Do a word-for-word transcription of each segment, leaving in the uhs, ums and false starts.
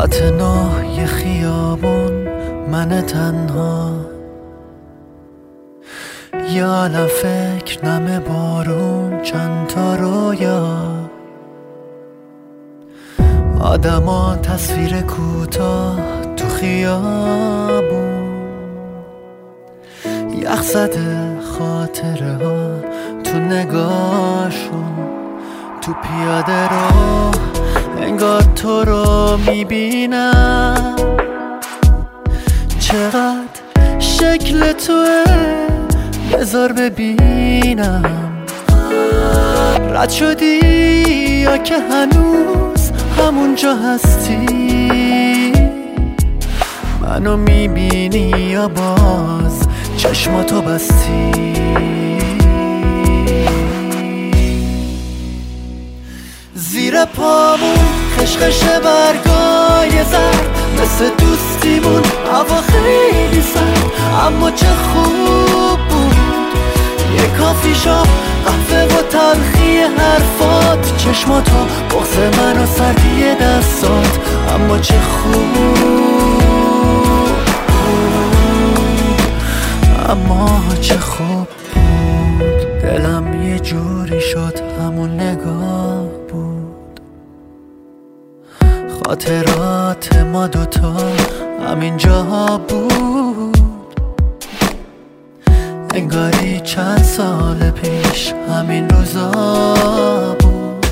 ساعت نه یه خیابون، من تنها، یه عالم فکر، نم بارون، چند تا رویا، آدما، تصویر کوتاه تو خیابون، یخ زده خاطره ها تو نگاهشون، تو پیاده رو انگار تو رو میبینم، چقدر شکل توه بذار ببینم، رد شدی یا که هنوز همونجا هستی، منو میبینی یا باز چشماتو بستی. زیر پامون خشخش برگای زرد، مثل دوستیمون هوا خیلی سرد، اما چه خوب بود یه کافی شاپ، قهوه و تلخی حرفات، چشماتو، بغض من و سردی دستات، اما چه خوب بود، اما چه خوب بود. دلم یه جوری شد همون نگاه بود، خاطرات ما دوتا همین جاها بود، انگاری چند سال پیش همین روزا بود.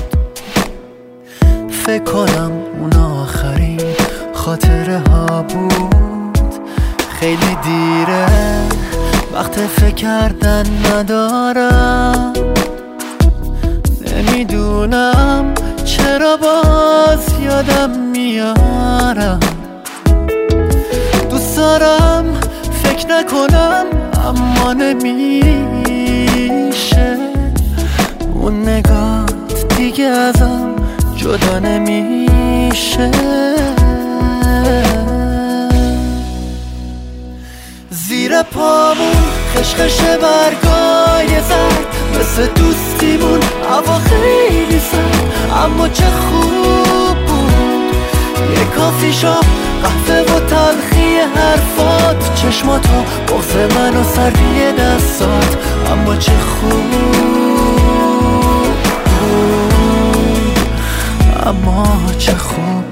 فکر کنم اون آخرین خاطره ها بود، خیلی دیره وقت فکر کردن ندارم، نمیدونم چرا باز یادم میارم، دوست دارم فکر نکنم اما نمیشه، اون نگات دیگه ازم جدا نمیشه. زیر پامون خشخش برگای زرد، مثل دوستیمون هوا خیلی سرد، اما چه خوب بود یه کافی شاپ، قهوه و تلخی حرفات، چشماتو، بغض من و سردی دستات، اما چه خوب بود، اما چه خوب بود.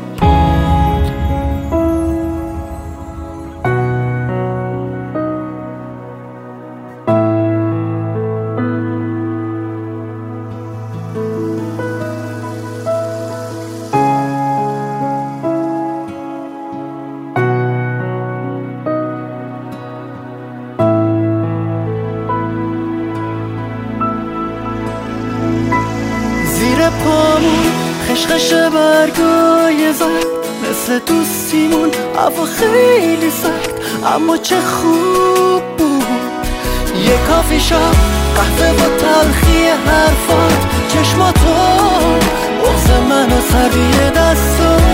پامون خشخش برگای زرد، مثل دوستیمون هوا خیلی سرد، اما چه خوب بود یه کافی شاپ، قهوه و تلخی حرفات، چشماتو، بغض من و سردی دستات،